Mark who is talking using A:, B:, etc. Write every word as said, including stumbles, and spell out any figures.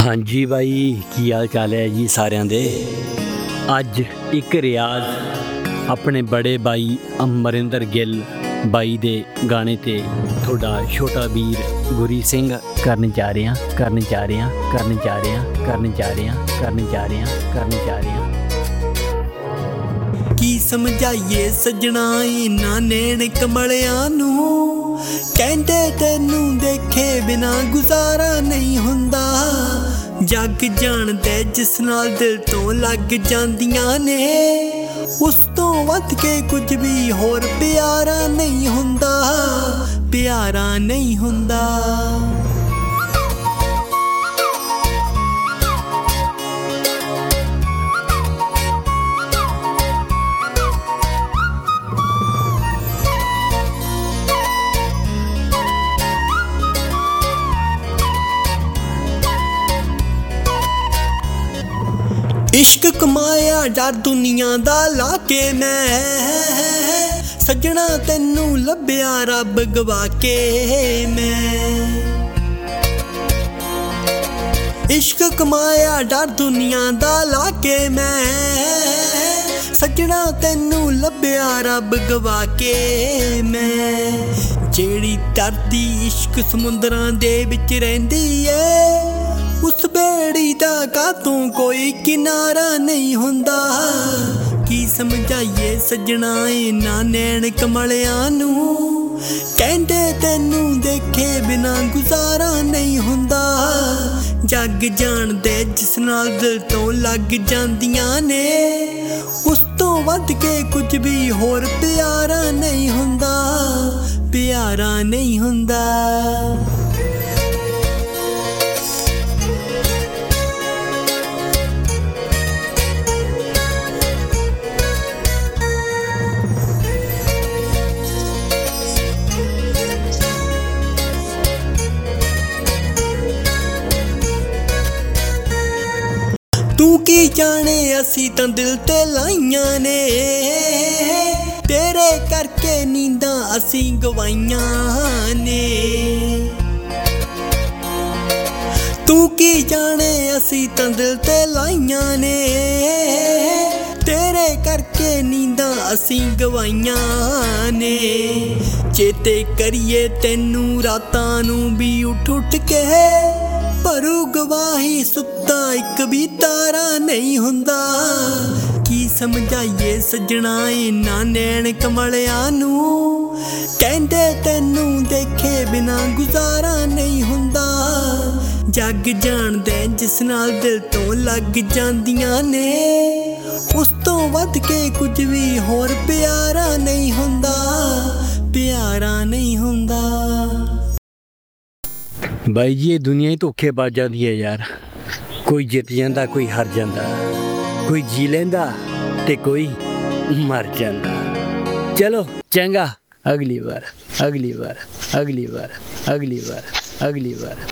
A: हाँ जी भाई, की हाल चाल है जी सारिਆਂ ਦੇ। ਅੱਜ ਇੱਕ ਰਿਆਜ਼ ਆਪਣੇ ਬੜੇ ਬਾਈ ਅਮਰਿੰਦਰ ਗਿੱਲ ਬਾਈ ਦੇ ਗਾਣੇ ਤੇ ਤੁਹਾਡਾ ਛੋਟਾ ਵੀਰ ਗੁਰੀ ਸਿੰਘ ਕਰਨ ਜਾ ਰਿਹਾ ਕਰਨ ਜਾ ਰਿਹਾ ਕਰਨ ਜਾ ਰਿਹਾ ਕਰਨ ਜਾ ਰਿਹਾ ਕਰਨ ਜਾ ਰਿਹਾ ਕਰਨ ਜਾ ਰਿਹਾ
B: ਕੀ ਸਮਝਾਈਏ ਸੱਜਣਾ ਇਹਨਾਂ ਨੈਣ ਕਮਲਿਆਂ ਨੂੰ, ਕਹਿੰਦੇ ਤੈਨੂੰ ਦੇਖੇ ਬਿਨਾ ਗੁਜ਼ਾਰਾ ਨਹੀਂ ਹੁੰਦਾ। ਜੱਗ ਜਾਣਦੇ ਜਿਸ ਨਾਲ ਦਿਲ ਤੋਂ ਲੱਗ ਜਾਂਦੀਆਂ ਨੇ, ਉਸ ਤੋਂ ਵੱਧ ਕੇ ਕੁਝ ਵੀ ਹੋਰ ਪਿਆਰਾ ਨਹੀਂ ਹੁੰਦਾ, ਪਿਆਰਾ ਨਹੀਂ ਹੁੰਦਾ। इश्क कमाया डर दुनिया दा लाके मैं, सजना तेनू लभ्या रब गवा के मैं। इश्क कमाया डर दुनिया दा लाके मैं, सजना तेनू लभ्या रब गवा के मैं। जेड़ी धरती इश्क समुंदरां दे विच रहिंदी ऐ, उस बेड़ी दा कातों कोई किनारा नहीं हुंदा। की समझाइए सजना इन्हां नैण कमलियां नूं, कहंदे तैनू देखे बिना गुजारा नहीं हुंदा। जग जाणदे जिस नाल दिल तो लग जांदियां ने, उस तो वध के कुछ भी होर प्यारा नहीं हुंदा, प्यारा नहीं हुंदा। तू की जाने असी तां दिल ते लाइयां ने, तेरे करके नींदां असी गवाइयां ने। तू की जाने असी तां दिल ते लाइयां ने, तेरे करके नींदां असी गवाइयां ने। चेते करिए तैनू रातां नूं भी उठ उठ के, भरू गवाही सुत्ता एक भी तारा नहीं हुंदा। की समझाइए सजना इन्हां नैण कमलियां नूं, कहंदे तैनू देखे बिना गुजारा नहीं हुंदा। जग जाणदे जिस नाल दिल तो लग जांदियां ने, उस तो वध के कुछ भी होर प्यारा नहीं हुंदा, प्यारा नहीं हुंदा।
A: ਬਾਈ ਜੀ ਇਹ ਦੁਨੀਆ ਹੀ ਧੋਖੇਬਾਜ਼ ਜਾਂਦੀ ਹੈ ਯਾਰ। ਕੋਈ ਜਿੱਤ ਜਾਂਦਾ, ਕੋਈ ਹਾਰ ਜਾਂਦਾ, ਕੋਈ ਜੀ ਲੈਂਦਾ ਤੇ ਕੋਈ ਮਰ ਜਾਂਦਾ। ਚਲੋ ਚੰਗਾ, ਅਗਲੀ ਵਾਰ ਅਗਲੀ ਵਾਰ ਅਗਲੀ ਵਾਰ ਅਗਲੀ ਵਾਰ ਅਗਲੀ ਵਾਰ